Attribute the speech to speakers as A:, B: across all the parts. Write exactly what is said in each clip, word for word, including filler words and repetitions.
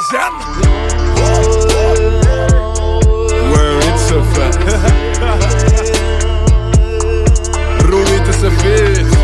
A: بزن وین سفر رویت سفید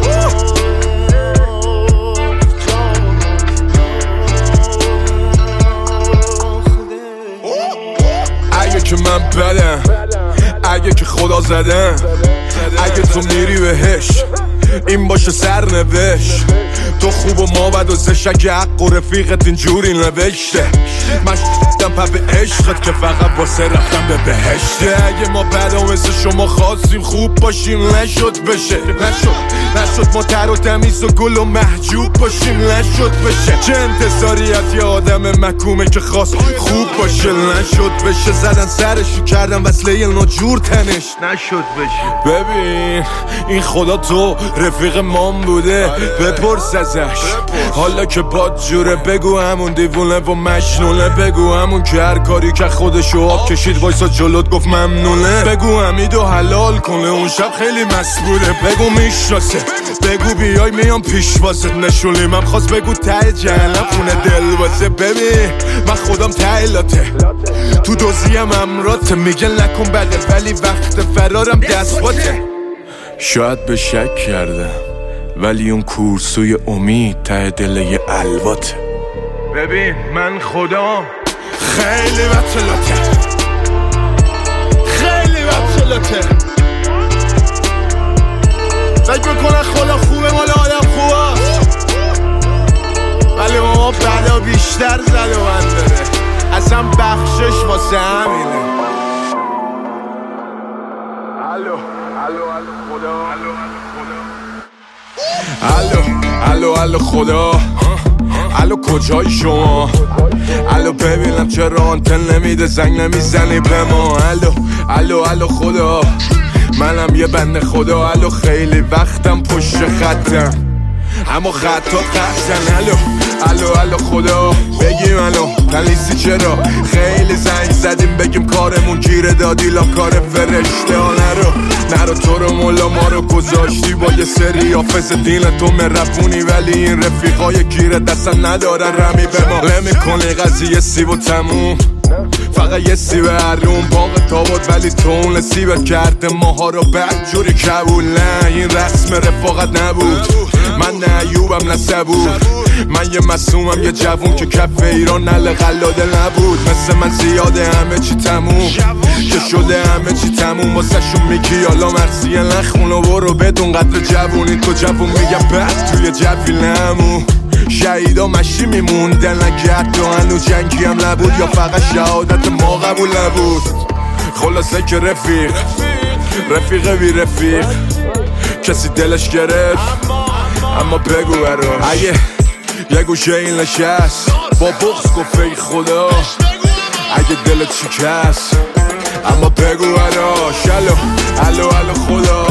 A: اگه که من بدم، اگه که خدا زدم، اگه تو میری بهش این باشه سرنوشت. تو خوب و ما بد و زشک حق و رفیقت اینجوری نوشته. من شدم پا به عشقت که فقط واسه رفتم به بهشته. اگه ما بدا مثل شما خواستیم خوب باشیم نشد بشه، نشد نشد ما تر و تمیز و گل و محجوب باشیم نشد بشه. چه انتظاریت یه آدم مکومه که خواست خوب باشه نشد بشه. زدن سرشو کردن وصله ناجور تنش نشد بشه. ببین این خدا تو رفیق مام بوده بپرس ازش حالا که باد جوره. بگو همون دیوونه و مجنونه، بگو همون که هر کاری که خودشو آب کشید وایسا جلوت گفت ممنونه. بگو حمیدو حلال کنه اون شب خیلی مسئوله. بگو میشناسه، بگو بیای میام پیش واسه نشونی. من خواست بگو ته جهنم خونه دل واسه. ببین من خودم ته لاته تو دوزیم امراته. میگه نکن بده ولی وقت فرارم دست باته. شاید به شک کردم ولی اون کورسوی امید ته دل یه الواته. ببین من خدا خیلی بچلاته، خیلی بچلاته. فکر بکنن خدا خوبه مال آدم خوبه ولی ما بلا بیشتر زد و من داره. اصلا بخشش واسه همینه. الو الو الو خدا الو الو الو خدا الو کجای شما؟ الو ببینم چرا آنتن نمیده زنگ نمیزنی به ما؟ الو الو الو خدا منم یه بنده خدا. الو خیلی وقتم پشت خطم اما خطا قطعن. الو الو الو خدا بگیم الو پلیسی چرا خیلی زنگ زدیم بگیم کارمون گیره دادی لا کار فرشته ها. نرو نرو تو رو مولا ما رو گذاشتی با یه سری حافظ دین تو مرفونی ولی این رفیقای گیره دستن ندارن رمی به ما. نمی کنی قضیه سیب و تموم فقط یه سیب هرون باقی تا بود ولی تو اون سیب کرده ماها رو بدجوری کبول. نه این رسم رفاقت نبود. من نه ایوبم نه صبور. من یه مسومم یه جوون که کف ایران نل قلاده نبود. مثل من زیاده همه چی تموم که شده همه چی تموم. واسه شون میگی حالا مرسیه نخونو برو بدون قدر جوونی. تو جوون میگم بعد توی جوی نمون. شهیدا مشی میموندن نگرد و هنو جنگی هم نبود یا فقط شهادت ما قبول نبود. خلاصه که رفیق رفیق بی رفیق کسی دلش گرفت اما بگو برا. اگه یه گوشه این نشست با بغض گفت ای خدا اگه دلت شکست اما بگو برا. الو الو الو خدا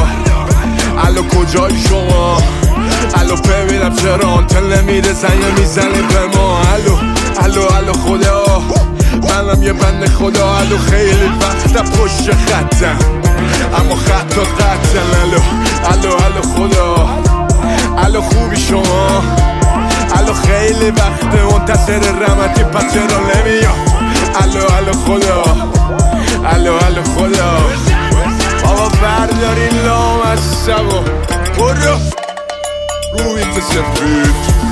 A: الو کجای شما؟ الو ببینم چرا آنتن نمیده زنگ میزنی به ما؟ الو الو الو خدا منم یه بنده خدا. الو خیلی وقتا پشت خطم اما خطا قطعن. الو الو الو خدا الو خوبی شما؟ الو خیلی وقته منتظر رحمتی پس چرا نمیام؟ الو الو خدا الو الو خدا بابا بردارین لام از سبا برو روی سفید